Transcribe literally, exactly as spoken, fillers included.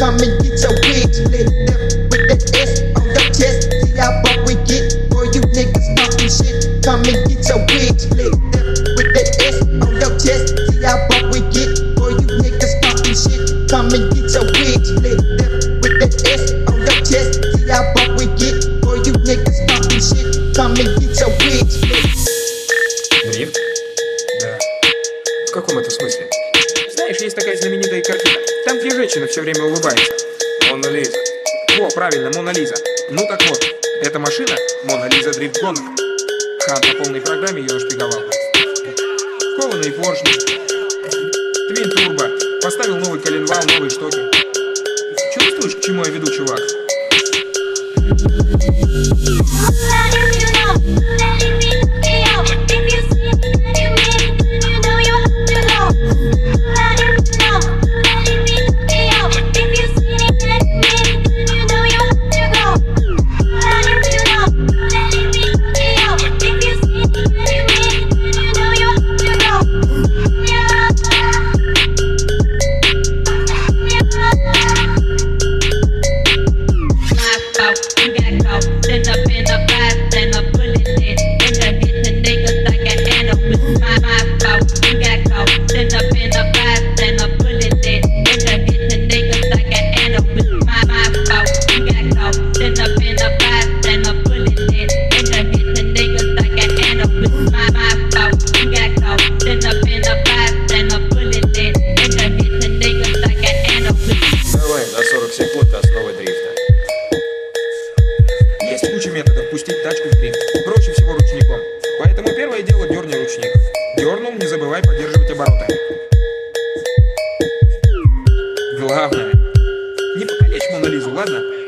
come and get your wig split. Left with that S on your chest. See how buck we get, boy, you niggas talking shit. Come and get your wig split. Left with that S on your chest. See how buck we get, boy, you niggas talking shit. Come and get your wig split. Left with that S on your chest. See how buck we get, boy, you niggas talking shit. Come and get your wig split. Дрифт? Да. В каком это смысле? Знаешь, есть такая знаменитая картина. Там, где женщина все время улыбается. Мона Лиза. О, правильно, Мона Лиза. Ну так вот, эта машина Мона Лиза дрифт гонок. Хан по полной программе ее нашпиговал. Кованые поршни, твин турбо, поставил новый коленвал, новые штоки. Чувствуешь, к чему я веду, чувак? Есть куча методов пустить тачку в дрифт. Проще всего ручником. Поэтому первое дело — дерни ручник. Дернул, не забывай поддерживать обороты. Главное — не покалечь Мону Лизу, ладно?